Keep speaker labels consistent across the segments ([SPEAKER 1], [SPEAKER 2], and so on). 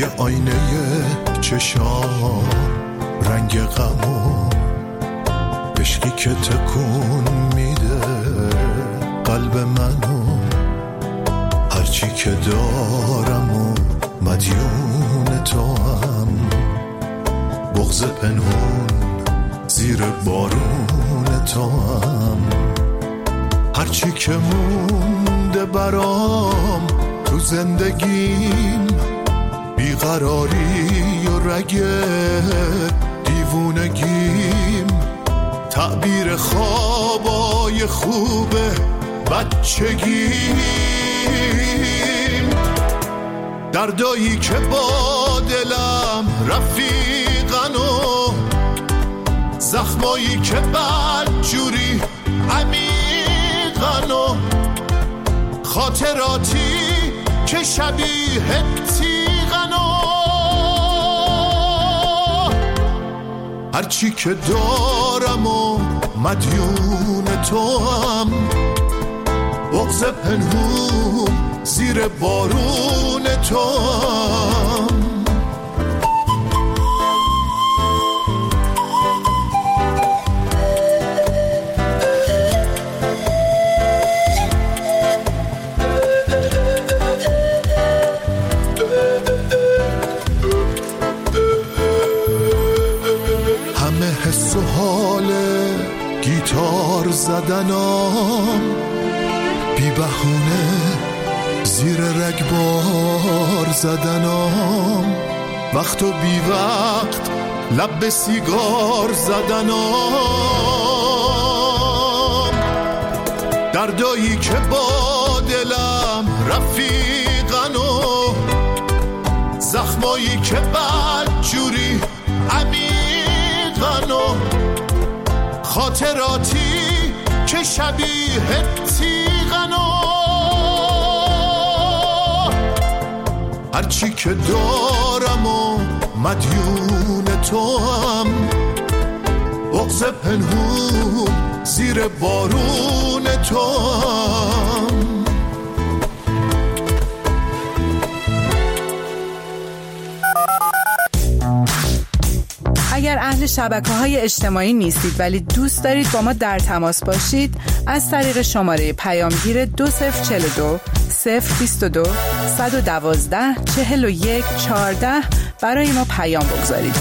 [SPEAKER 1] آینه چشام رنگ غمو، عشقی که تکون میده قلب منو، هرچی که دارم و مدیون تو هم، بغض پنهون زیر بارون تو هم، هرچی که مونده برام تو زندگیم، بیقراری و رگ دیوونگیم، تعبیر خوابای خوب بچگیم، دردایی که با دلم رفیقن و زخمایی که بدجوری عمیقن و خاطراتی که شبیه تیغن و هرچی که دارم و مدیون تو هم، بغض پنهون زیر بارون تو هم. همه حس و حال گیتار زدنام، بی بهونه زیر رگبار زدنام، وقت و بی وقت لب به سیگار زدنام، دردایی که با دلم رفیقن و زخمایی که بدجوری عمیقن و خاطراتی که شبیه تیغن و هرچی که دارم و مدیون تو هم، بغض پنهون زیر بارون تو هم.
[SPEAKER 2] اگر اهل شبکه‌های اجتماعی نیستید ولی دوست دارید با ما در تماس باشید، از طریق شماره پیامگیر 2042 022 112 41 14 برای ما پیام بگذارید.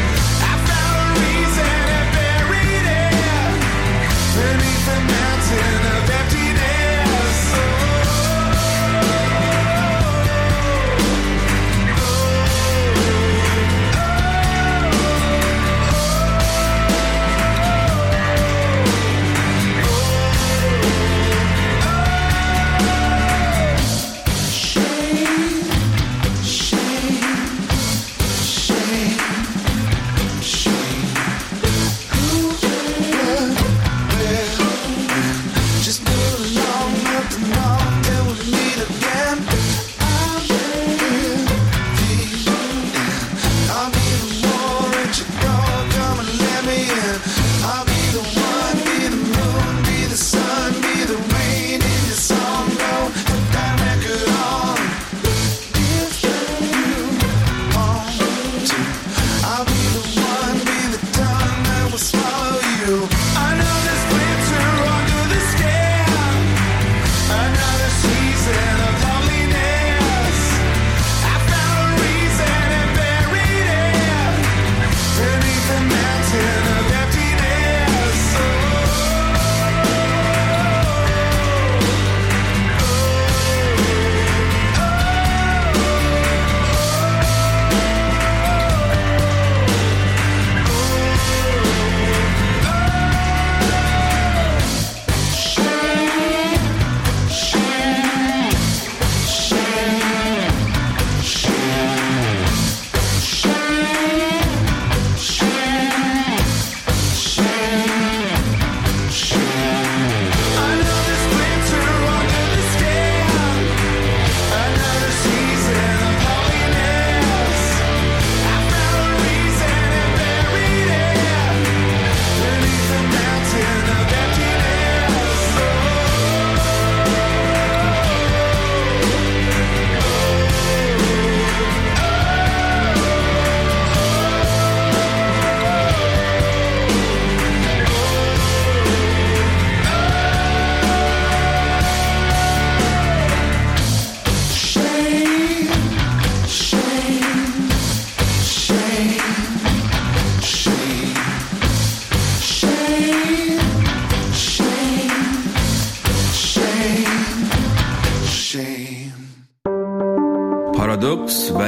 [SPEAKER 3] Beneath the mountain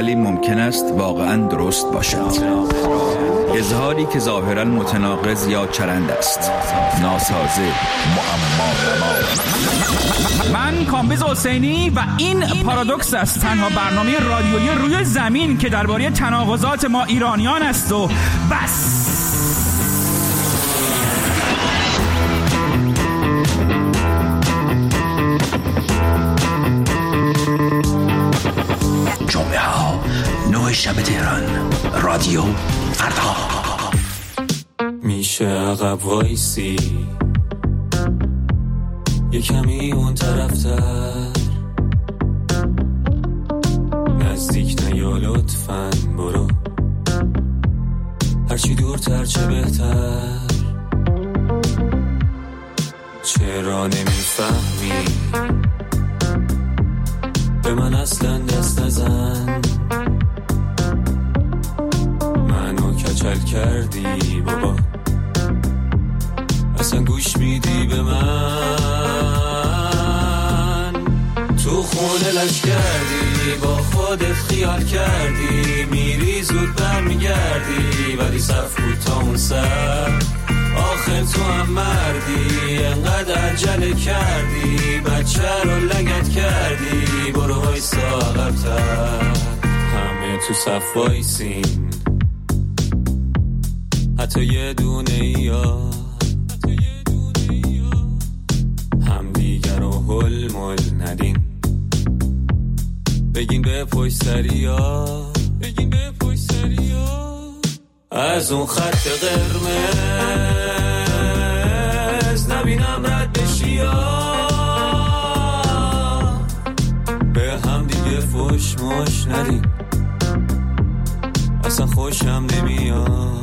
[SPEAKER 3] ولی ممکن است واقعاً درست باشد. اظهاری که ظاهراً متناقض یا چرند است، ناسازه، معما.
[SPEAKER 4] من کامبیز حسینی و این پارادوکس است، تنها برنامه رادیویی روی زمین که درباره تناقضات ما ایرانیان است و بس.
[SPEAKER 5] جمعه ها 9 شب تهران، رادیو فردا.
[SPEAKER 6] میشه عقب وایسی یه کمی اون طرفتر، نزدیک نیا لطفاً، برو هرچی دورتر چه بهتر. چرا نمیفهمی به من اصلا دست نزن، منو کچل کردی بابا، اصلا گوش میدی به من؟ تو خونه لش کردی، با خودت خیال کردی، میری زود برمیگردی، ولی صف بود تا اون سر، آخر تو هم مردی، انقدر عجله کردی، بچه رو لگت کردی، برو وایسا عقب‌تر. همه تو صف وایسین، حتی یه دونه یا هم دیگر رو هل مل ندین، بگین به پشت سریا، بگین به پشت سریا، از اون خط قرمز نبینم رد بشی یا به هم دیگه فوش مش ندین، اصلا خوشم نمیاد.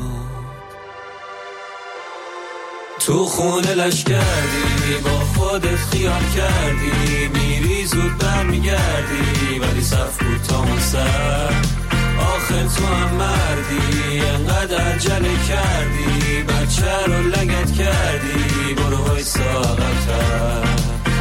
[SPEAKER 6] تو خونه لش کردی، با خودت خیال کردی، میری زود برمیگردی، ولی صف بود تا اون سر، آخر تو هم مردی، انقدر عجله کردی، بچه رو لگت کردی، برو وایسا عقب‌تر.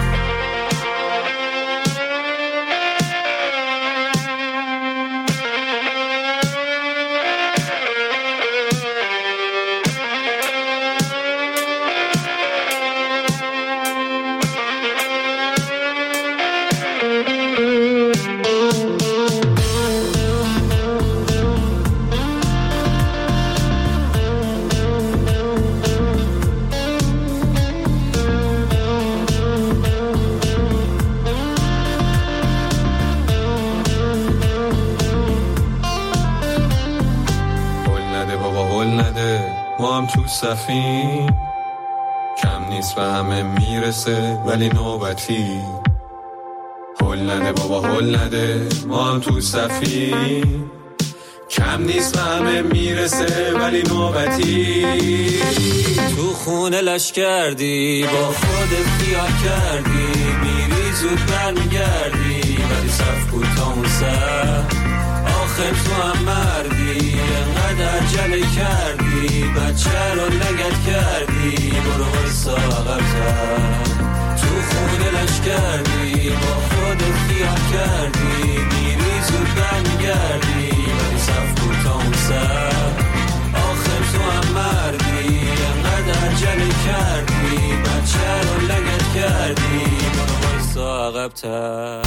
[SPEAKER 6] ما هم تو صفیم، کم نیست به همه میرسه ولی نوبتی. هل نده بابا هل نده، ما هم تو صفیم، کم نیست به همه میرسه ولی نوبتی. تو خونه لش کردی، با خودت خیال کردی، میری زود برمیگردی، ولی صف بود تا اون سر، آخر تو هم مردی، انقدر عجله کردی، بچه رو لگت کردی، برو وایسا عقب‌تر. تو خونه لش کردی، با خودت خیال کردی، میری زود برمیگردی، ولی صف بود تا اون سر، آخر تو هم مردی، انقدر عجله کردی، بچه رو لگت کردی، برو وایسا عقب‌تر.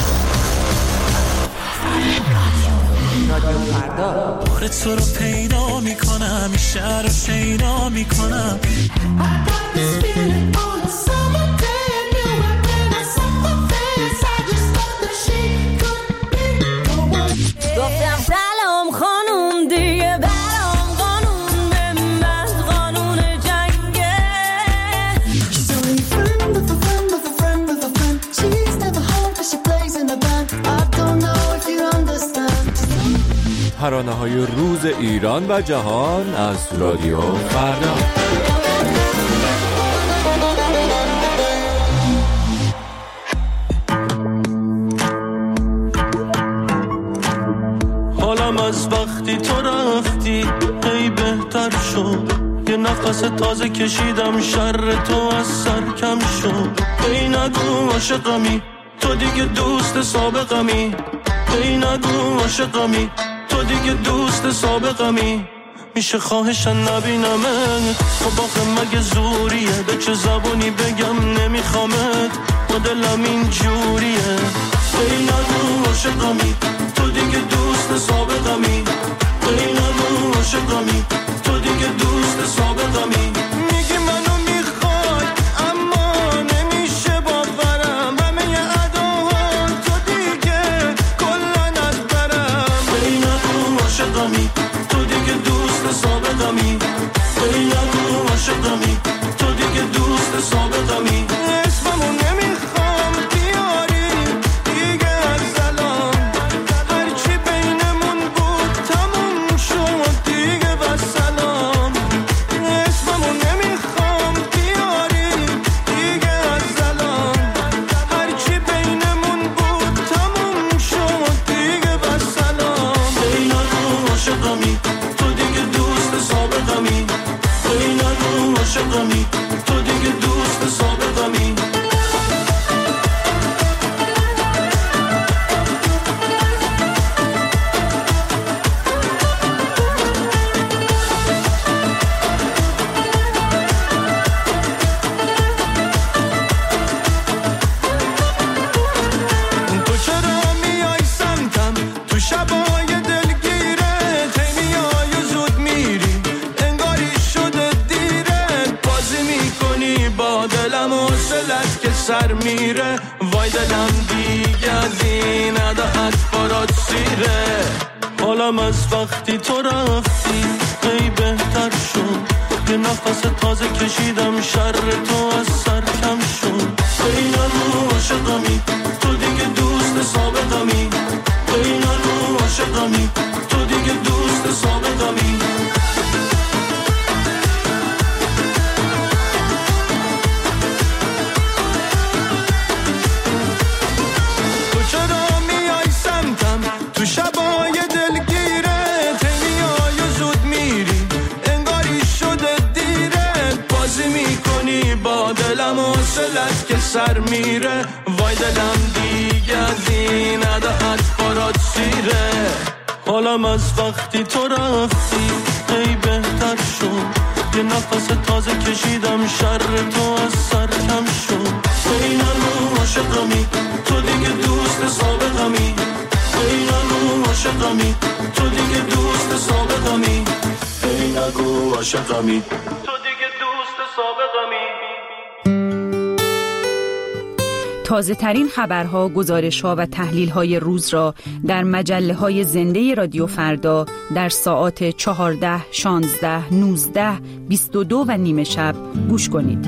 [SPEAKER 7] بار تو رو پیدا میکنم، این شهر رو شیدا میکنم.
[SPEAKER 8] گفتم سلام خانوم، دیگه برام قانون به من قانون جنگه.
[SPEAKER 9] ترانه‌های روز ایران و جهان از رادیو فردا.
[SPEAKER 7] حالم از وقتی تو رفتی ای بهتر شد، یه نفس تازه کشیدم، شر تو از سر کم شد. ای نگو عاشقمی، تو دیگه دوست سابقمی، ای نگو عاشقمی تو دیگه دوست سابقمی میشه خواهشن نبینمت خب آخه مگه زوریه به چه زبونی بگم نمیخوامت با دلم این جوریه ای نگو عاشقمی تو دیگه دوست سابقمی ای نگو عاشقمی تو دیگه دوست سابقمی میگی منو میخوای اما نمیشه باورم همه اداها تو دیگه کلن از برم ای نگو عاشقمی تو دیگه دوست سابقمی ای نگو عاشقمی تو دیگه دوست سابقمی اسممو نمیخوام بیاری دیگه از الان هرچی بینمون بود تموم شد دیگه بسلام اسممو نمیخوام بیاری دیگه از الان هرچی بینمون بود تموم شد دیگه بسلام ای نگو عاشقمی تو دیگه دوست سابقمی ای نگو عاشقمی تو دیگه دوست سابقمی تو چرا میای سمتم تو شبای دلگیرت هی میای زود میری انگاری شده دیره بازی میکنی با دلم و حوصلت که سر میره وای دلم دیگه از این عداعت برات سیره حالم از وقتی تو رفتی ای بهتر شد یه نفس تازه کشیدم شر تو از سر کم شد ای نگو عاشقمی تو دیگه دوست سابقمی ای نگو عاشقمی تو دیگه دوست سابقمی تو چرا میای سمتم تو شبای دلگیرت هی میای زود میری انگاری شده دیره بازی میکنی با دلم و حوصلت که سر میره وای دلم دیگه از این عداعت برات سیره حالم از وقتی تو رفتی ای بهتر شد یه نفس تازه کشیدم شر تو از سر کم شد ای نگو عاشقمی تو دیگه دوست سابقمی ای نگو عاشقمی تو دیگه دوست سابقمی ای نگو عاشقمی تو دیگه دوست سابقمی
[SPEAKER 10] تازه ترین خبرها، گزارش‌ها و تحلیل‌های روز را در مجله‌های زنده رادیو فردا در ساعات 14، 16، 19، 22 و نیم شب گوش کنید.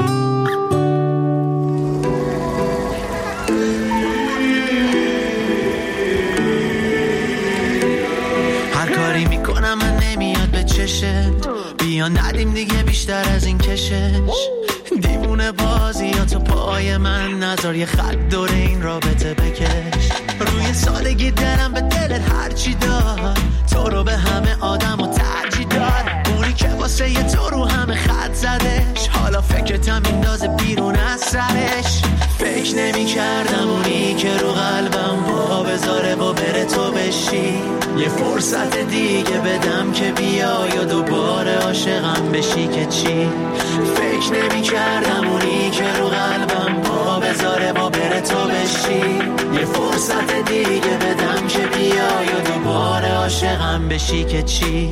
[SPEAKER 11] هر کاری میکنم من نمیاد به چشت بیا ندیم دیگه بیشتر از این کشش دیوونه بازی یا تو پای من نذار یه خط دور این رابطه بکش روی سادگی دلم به دلت هرچی داد تو رو به همه آدم و ترجیح داد اونی که واسه یه تو رو همه خط زدش حالا فکرتم میندازه بیرون از سرش فکر نمی کردم اونی که رو قلبم با بذاره و بره تو بشی یه فرصت دیگه بدم که بیا یا دوباره عاشقم بشی که چی فکر نمی کردم اونی که رو قلبم با بذاره و بره تو بشی یه فرصت دیگه بدم که بیا یا دوباره عاشقم بشی که چی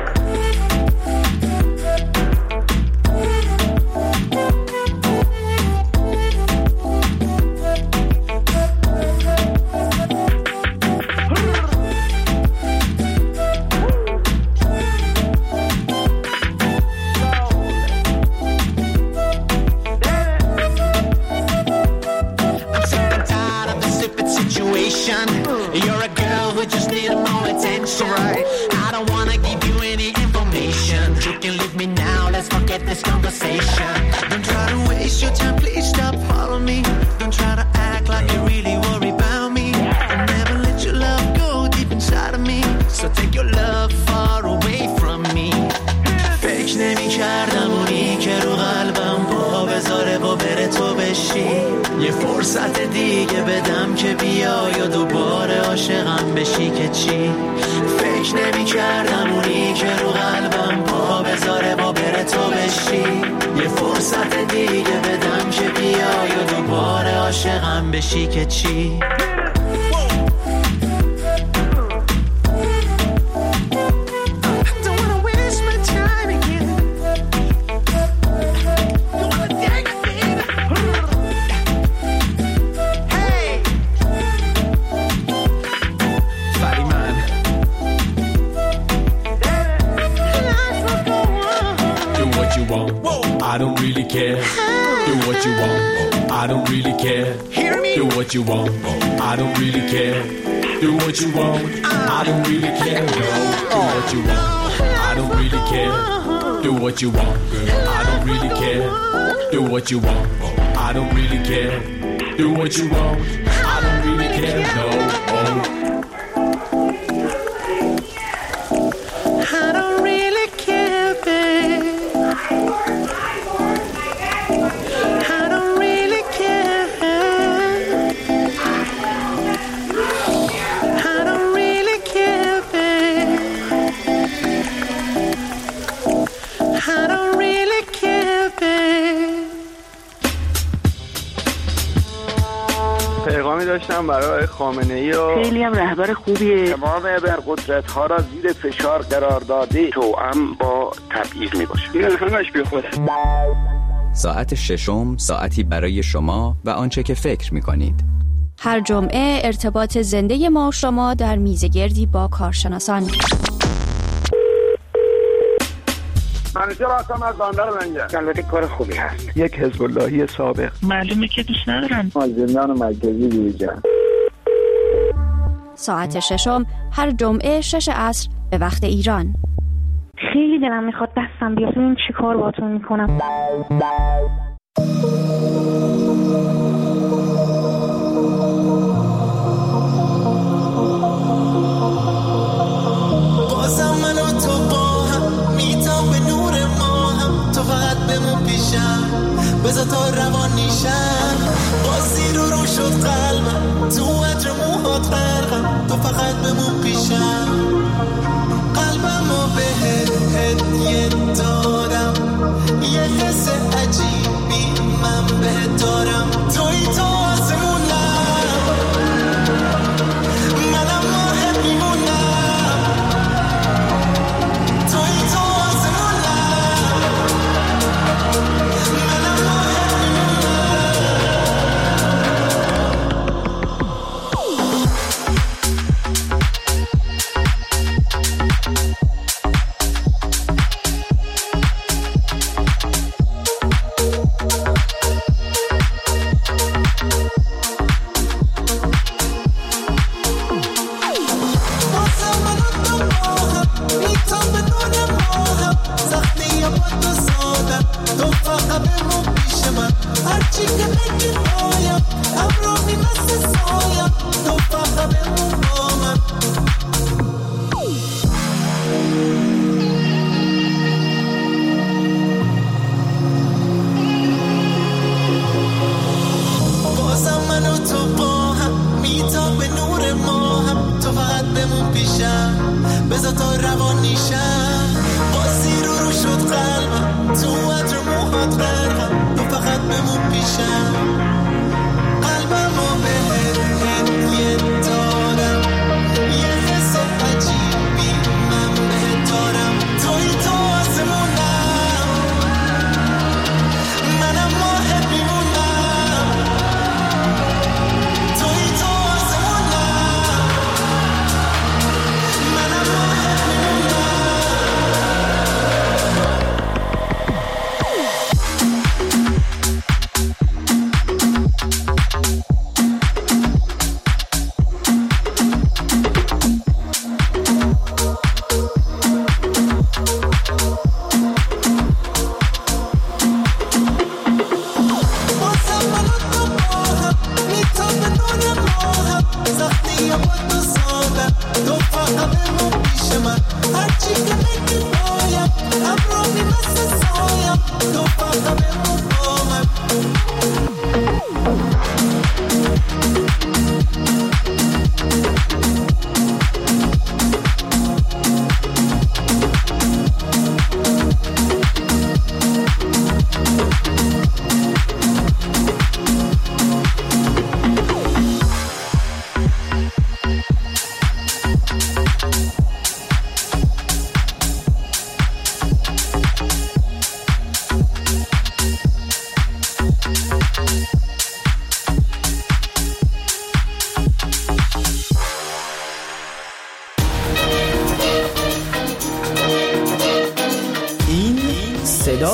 [SPEAKER 11] You're a girl who just needs more attention. Right. I don't wanna give you any information. You can leave me now, let's forget this conversation. Don't try to waste your time, please stop following me. Don't try to act like you really worry about me. I'll never let your love go deep inside of me. So take your love far away from me. فکر نمی کردم اونی که رو قلبم پا بذاره و بره تو بشی یه فرصت دیگه بدم که بیا یا دوباره عاشق چی؟ فکر نمی کردم اونی که رو قلبم پا بذاره با بره تو بشی. یه فرصت دیگه بدم که بیای و دوباره عاشقم بشی که چی؟
[SPEAKER 7] I don't really care. Do what you want. I don't really care. Do what you want. I don't really care. Do what you want. I don't really care. No. Do what you want. I don't really care. Do what you want. I don't really care. Do what you want. I don't really care. Do what you want. I don't really care. No.
[SPEAKER 11] I don't really care, babe.
[SPEAKER 12] پیغامی داشتم برای خامنه‌ای و
[SPEAKER 13] خیلی هم رهبر خوبیه.
[SPEAKER 12] تمام ابرقدرت‌ها را زیر فشار قرار داده توأم با تبعیض میباشه. این همش بیخوده.
[SPEAKER 14] ساعت ششم ساعتی برای شما و آنچه که فکر میکنید.
[SPEAKER 15] هر جمعه ارتباط زنده ما و شما در میزگردی با کارشناسان.
[SPEAKER 12] منیجر هستم از بندر لنگر. البته کار خوبی هست. یک حزب اللهی سابق.
[SPEAKER 13] معلومه که دوست ندارن.
[SPEAKER 12] زندان مرکزی بیرجان.
[SPEAKER 15] ساعت ششم هر جمعه 6 عصر به وقت ایران.
[SPEAKER 13] خیلی دلم میخواد دستم بیاد ببین چی کار باهاتون میکنم.
[SPEAKER 11] بازم من و تو با هم میتام به نور ما هم. تو فقط بمون پیشم بذار تا روان نیشم. بازی رو شد قلبم تو عطر موهات غرقم. تو فقط بمون پیشم. قلبم رو بهت هدیه دارم. یه حس عجیبی من بهت دارم. توی تو آسمونم منم راحت میمونم. توی تو آسمونم منم راحت میمونم.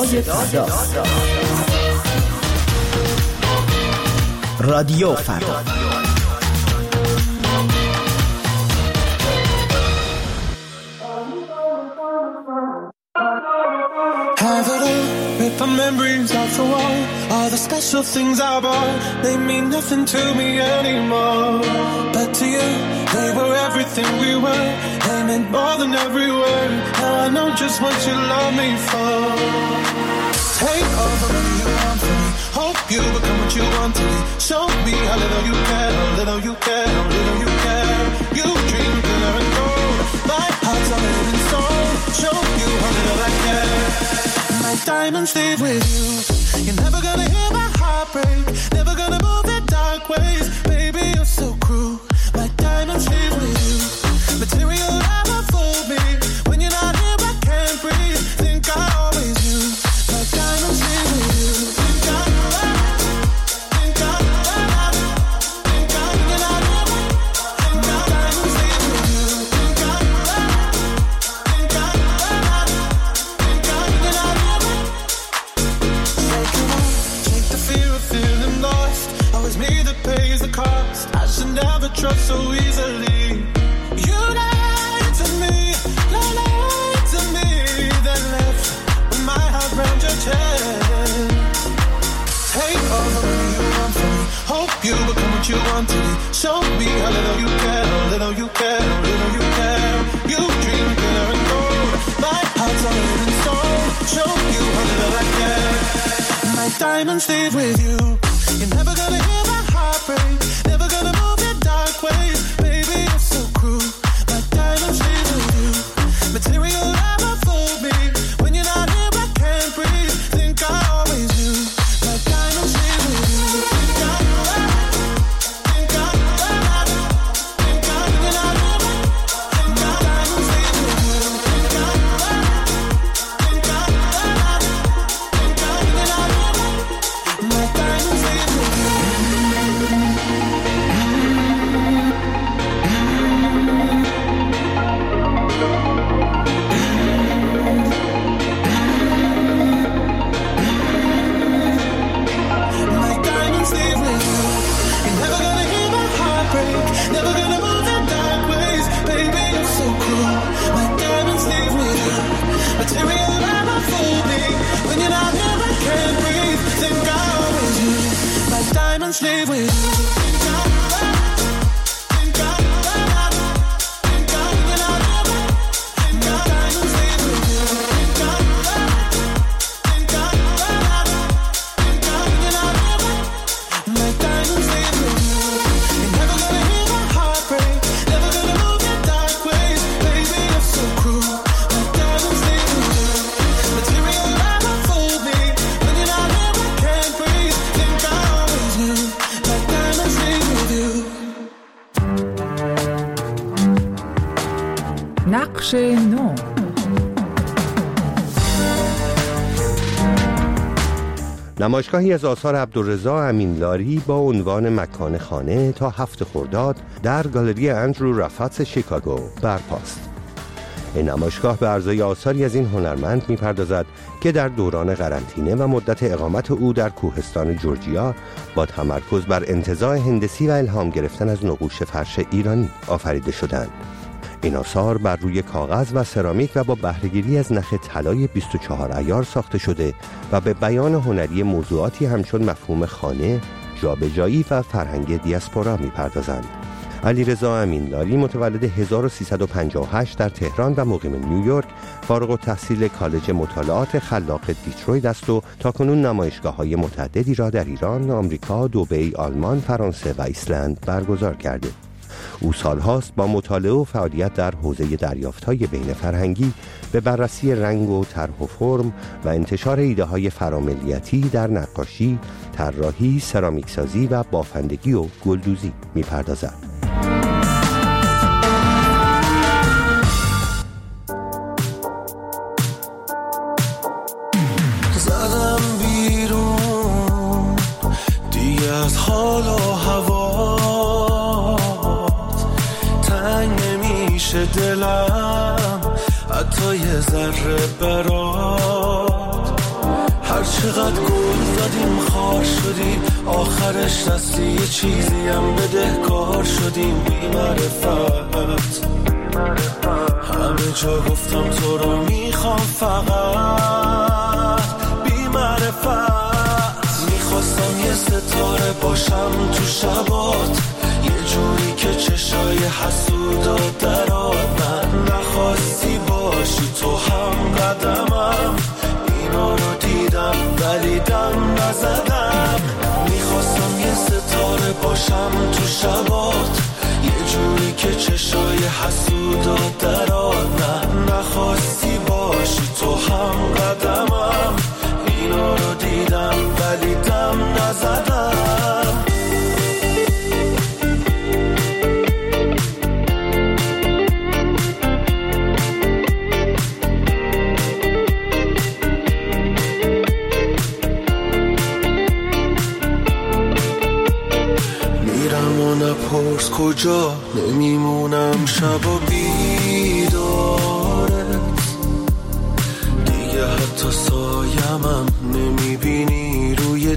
[SPEAKER 16] رادیو فردا.
[SPEAKER 7] Rip my memories off the wall. All the special things I bought, they mean nothing to me anymore. But to you, they were everything we were. They meant more than every word. Now I know just what you love me for. Take all the money you want from me. Hope you become what you want to be. Show me how little you care, how little you care, how little you care. You dream glitter and gold. My heart's a living soul. Show you how little I care. My diamonds live with you. You're never gonna hear my heart break. Never gonna move in dark ways. Baby, you're so cruel. My diamonds live with you. Material never fooled me. When you're not here, I can't breathe. Think I always knew. My diamonds live with you. Think I think I think I you're not here. Think my diamonds live with you. Think I think I think I you're not here. Take the fear of feeling lost. Always me that pays the cost. I should never trust so easily. You lied to me, then left with my heart round your chest. Take all the money you want from me. Hope you become what you want to be. Show me how little you care, how little you care, how little you care. You dream glitter and gold. My heart's a living soul. Show you how little I care. My diamonds live with you. You're never gonna hear my heart break. Never gonna move in dark ways. Baby, you're so cruel. My diamonds live with you. Material never fooled me. When you're not here, I can't breathe. Think I always knew. My diamonds live with you. Think I think I think I you're not here. My diamonds live with you. Think I think I think I you're not here. My diamonds live with you. My diamonds live with you. You're never gonna hear my heart break. Never gonna move in dark ways. Baby, you're so cruel. My diamonds live with you. Material never fooled me. When you're not here, I can't breathe. Think I always knew. My diamonds live with you. Think I think I think I you're not here. My diamonds live with you. Think I think I think I you're not here. My diamonds live with you. You're never gonna hear my heart break. Never gonna move in dark ways. Baby, you're so cruel. My diamonds live with you. Material never fooled me. When you're not here, I can't breathe. Think I always knew. My diamonds live with you.
[SPEAKER 2] نقش نو.
[SPEAKER 17] نمایشگاهی از آثار عبدالرضا امینلاری با عنوان مکان خانه تا 7 خرداد در گالری اندرو رفاتس شیکاگو برپاست. این نمایشگاه به عرضه آثاری از این هنرمند می‌پردازد که در دوران قرنطینه و مدت اقامت او در کوهستان جورجیا با تمرکز بر انتزاع هندسی و الهام گرفتن از نقوش فرش ایرانی آفریده شدند. این آثار بر روی کاغذ و سرامیک و با بهره‌گیری از نخ طلای 24 عیار ساخته شده و به بیان هنری موضوعاتی همچون مفهوم خانه، جابجایی و فرهنگ دیاسپورا می‌پردازند. علیرضا امینلاری متولد 1358 در تهران و مقیم نیویورک، فارغ التحصیل کالج مطالعات خلاق دیترویت است و تاکنون نمایشگاه‌های متعددی را در ایران، آمریکا، دبی، آلمان، فرانسه و ایسلند برگزار کرده. او سالهاست با مطالعه و فعالیت در حوزه دریافت‌های بین فرهنگی به بررسی رنگ و طرح و فرم و انتشار ایده‌های فراملیتی در نقاشی، طراحی، سرامیکسازی و بافندگی و گلدوزی می‌پردازد.
[SPEAKER 7] زدم بیرون دیگه از حال و هوات، تنگ نمیشه دلم حتی یه ذره برات. چقدر گل دادیم خار شدیم، آخرش دستی یه چیزی هم بدهکار شدیم. بی معرفت همه جا گفتم تو رو میخوام، فقط بی معرفت میخواستم یه ستاره باشم تو شبات، یه جوری که چشای حسودا درات. من نخواستی باشی تو هم قدمم، اینا رو دیدم ولی دم نزدم. میخواستم یه ستاره باشم تو شبات، یه جوری که چشای حسودا درات. نه نخواستی باشی تو هم قدمم، اینا رو دیدم ولی دم نزدم. نپرس کجا نمیمونم شبا بیدارت، دیگه حتی سایمم نمیبینی روی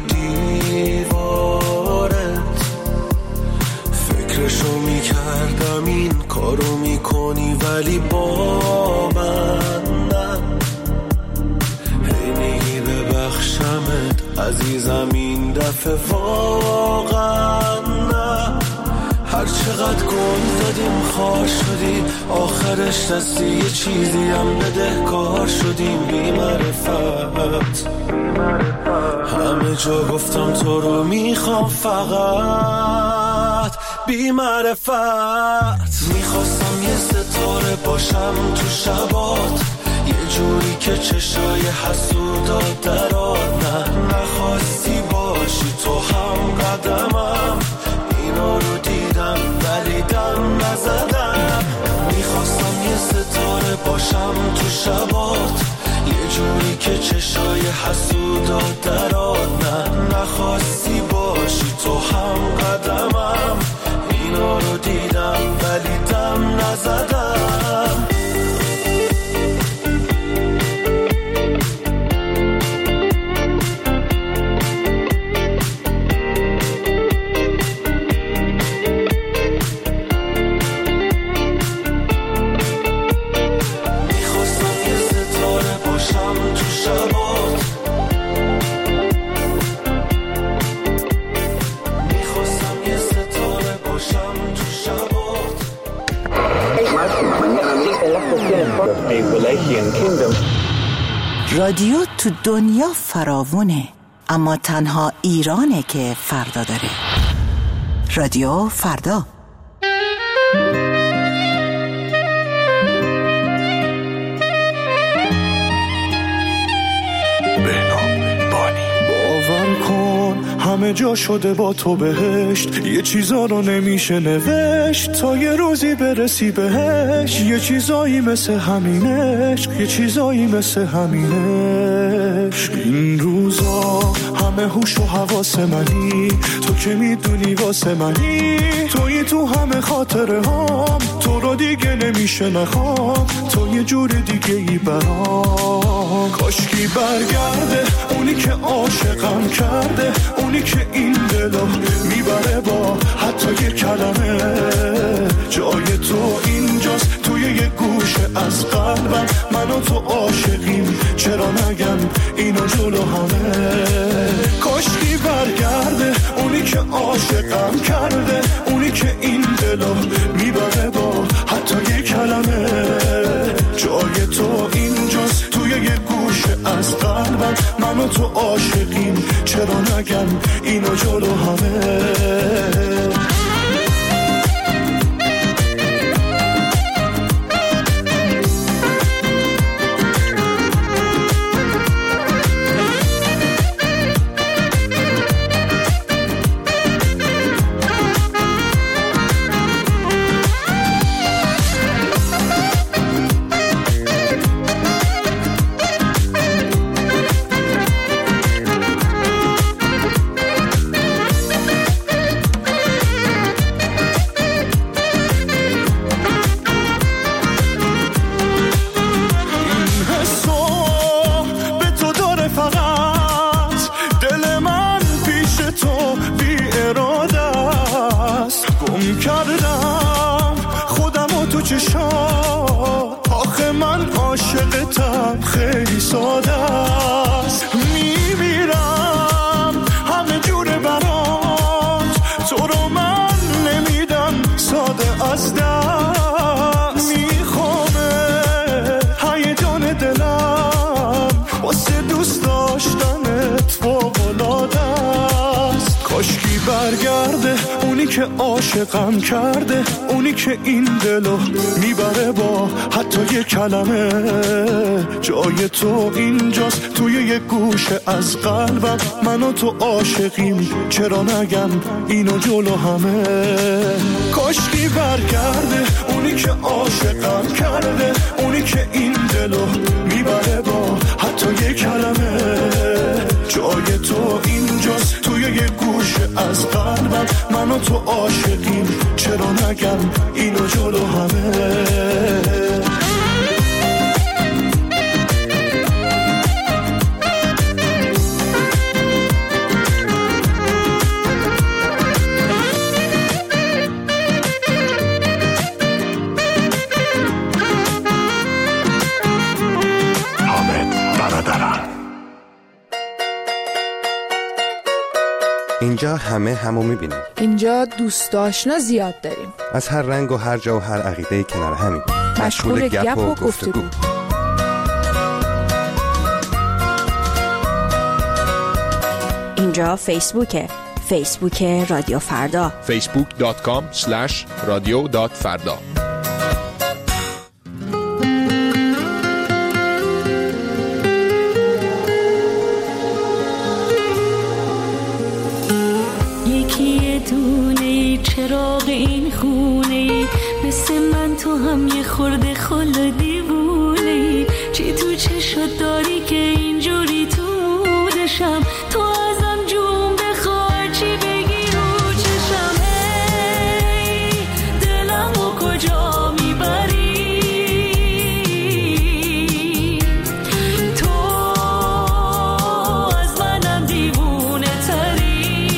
[SPEAKER 7] دیوارت. فکرشو میکردم این کارو میکنی ولی با من نه، هی میگی ببخشمت عزیزم این دفعه واقعا نه. هر چقدر گل دادیم خار شدیم، آخرش دستی یه چیزی هم بدهکار شدیم. بی معرفت همه جا گفتم تو رو میخوام، فقط بی معرفت میخواستم یه ستاره باشم تو شبات، یه جوری که چشای حسودا درات. نه نخواستی باشی تو هم قدمم، اینا رو دیدم ولی دم نزدم. میخواستم یه ستاره باشم تو شبات، یه جوری که چشای حسودا درات. نه نخواستی باشی تو هم قدمم، اینا رو دیدم ولی دم نزدم.
[SPEAKER 16] رادیو تو دنیا فراوونه، اما تنها ایرانه که فردا داره. رادیو فردا.
[SPEAKER 7] همه جا شده با تو بهشت، یه چیزا رو نمیشه نوشت تا یه روزی برسی بهش. یه چیزایی مثل همینش، یه چیزایی مثل همینش. این روزا همه هوش و حواس منی، تو که میدونی واسه منی، توی تو همه خاطره هام، تو رو دیگه نمیشه نخوام، تو یه جور دیگه ای برام. کاشکی برگرده اونی که عاشقم کرده، اونی که این دلو میبره با حتی یه کلمه. جای تو اینجاست توی یه گوشه از قلبم، من و تو عاشقیم چرا نگم اینو جلو همه. کاشکی برگرده اونی که عاشقم کرده، اونی که این دلو میبره با حتی یه کلمه. جای تو اینجاست توی یه گوشه از قلبم، من و تو عاشقیم چرا نگم اینو جلو همه. کاشکی برگرده اونی که عاشقم کرده، اونی که این دلو میبره با حتی یه کلمه. جای تو اینجاست توی یه گوشه از قلبم، من و تو عاشقیم چرا نگم اینو جلو همه. کاشکی برگرده اونی که عاشقم کرده، اونی که این دلو میبره با حتی یه کلمه. جای تو اینجاست توی یه گوشه از قلبم، من و تو عاشقیم چرا نگم اینو جلو همه.
[SPEAKER 17] اینجا همو میبینیم.
[SPEAKER 18] اینجا دوست آشنا زیاد داریم،
[SPEAKER 17] از هر رنگ و هر جا و هر عقیده کنار همین،
[SPEAKER 18] مشغول گپ و گفتگو.
[SPEAKER 15] اینجا فیسبوک رادیو فردا،
[SPEAKER 19] facebook.com/radio.farda.
[SPEAKER 8] چراغ این خونه مثل من تو هم یه خورده خل دیوونه، چی تو چشات داری که اینجوری تو مودشم، تو ازم جون بخواه چی بگی رو چشم. ای دلم و کجا میبری تو، از منم دیوونه تری.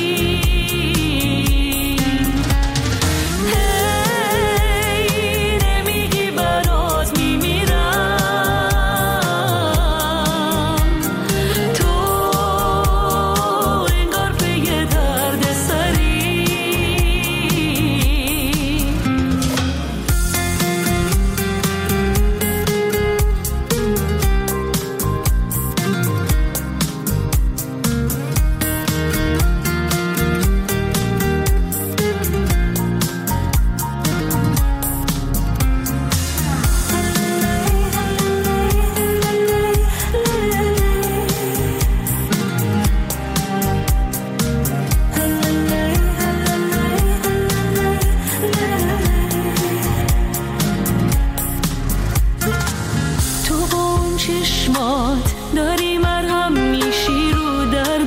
[SPEAKER 8] داری مرهم میشی رو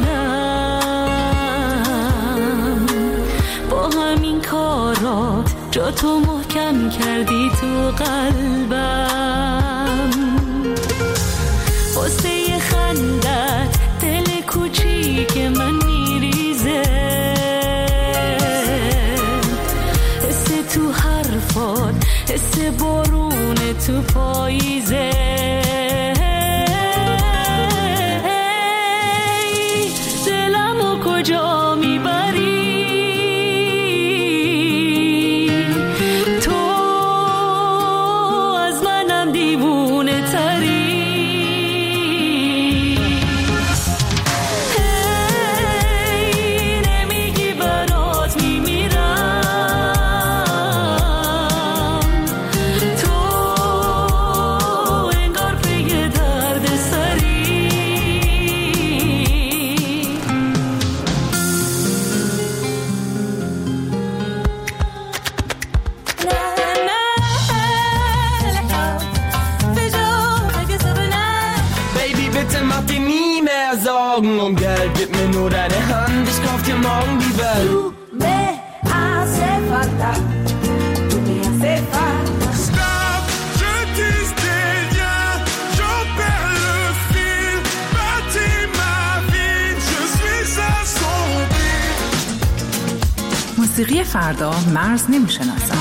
[SPEAKER 8] دردم، با همین کارات جا تو محکم کردی تو قلبم. واسه خندت دل کوچیک من میریزه، حس تو حرفات حس بارون تو پاییزه. کجا میبری تو، از منم دیوونه تری. هی نمیگی برات میمیرم تو، انگار پی درد سری.
[SPEAKER 7] Sorgen um Geld, gib mir nur deine Hand, ich kauf dir morgen die Welt.
[SPEAKER 8] Du me hace falta, tu me hace falta.
[SPEAKER 1] Stop, je dis rien, j'en perds le fil. Bâtis ma vie, je suis assombri.
[SPEAKER 2] موسیقی فردا مرز نمیشناسد.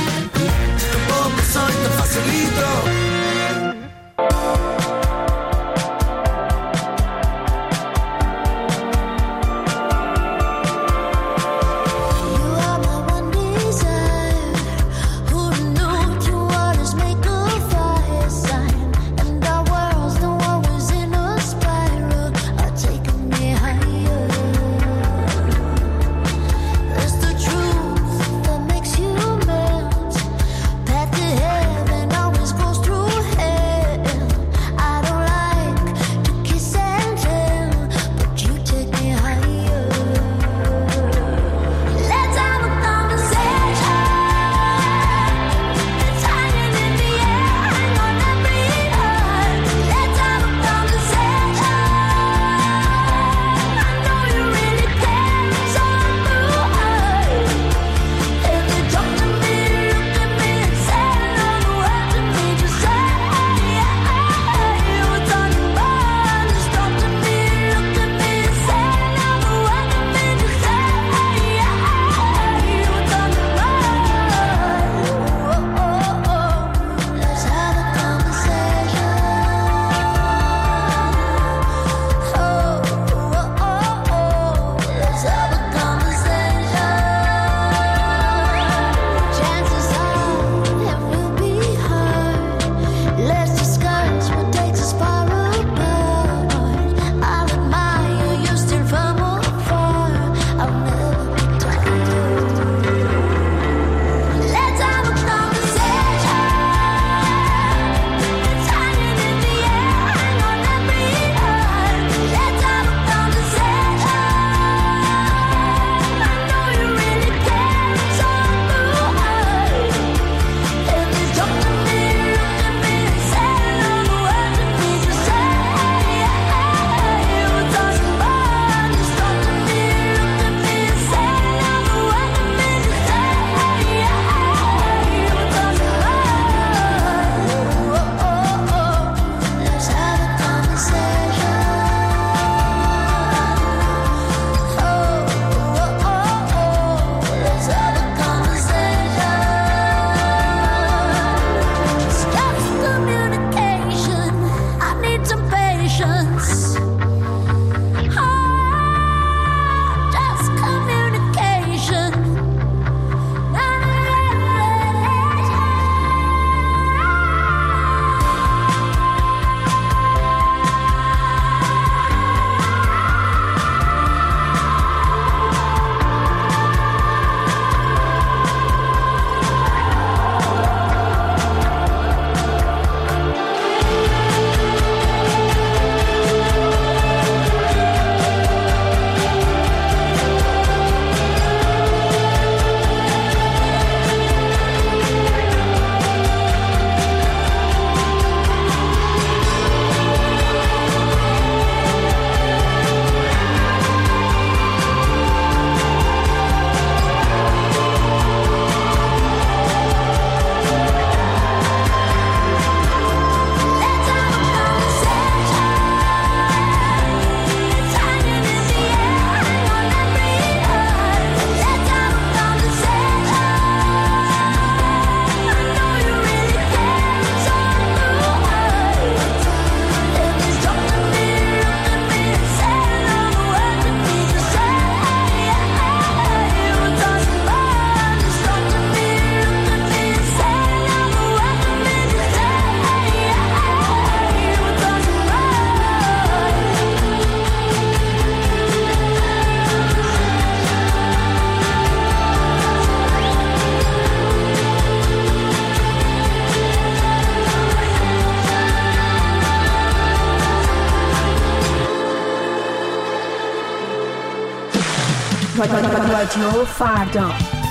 [SPEAKER 18] رادیو فردا.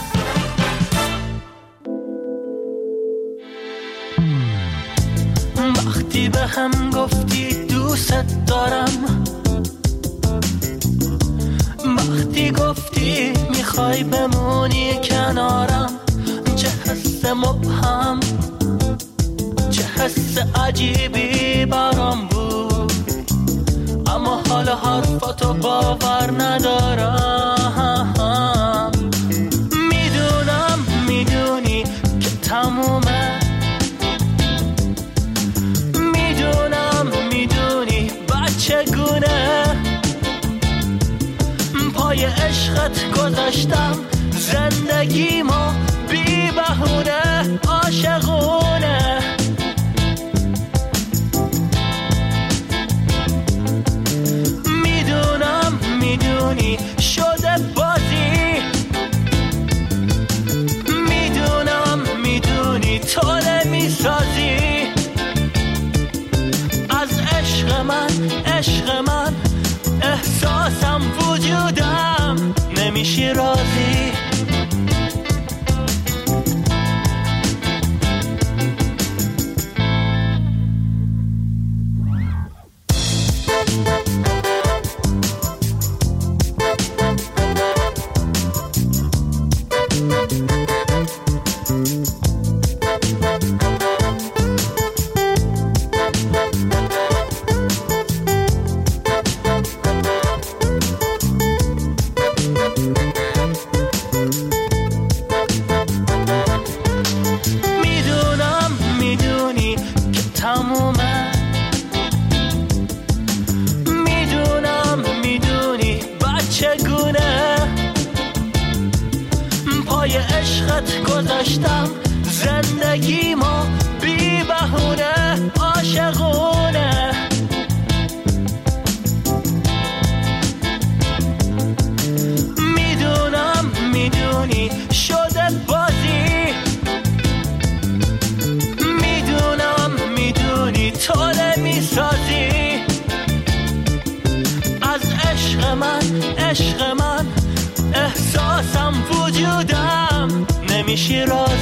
[SPEAKER 11] وقتی به هم گفتی دوست دارم، وقتی گفتی میخوای بمونی کنارم، چه حس مبهم، چه حس عجیبی برام بود، اما حالا حرفاتو باور ندارم. میدونم میدونی که تمومه، میدونم میدونی بچگونه پای عشقت گذاشتم زندگیمو بی بهونه عاشقونه. میدونم میدونی شده بازی، میدونم میدونی تو نمیسازی از عشق من، عشق من احساسم وجودم نمیشی راضی. گذاشتم زندگیمو بی بهونه عاشقونه. میدونم میدونی شده بازی، میدونم میدونی تو نمیسازی از عشق من، عشق من احساسم وجودم نمیشی را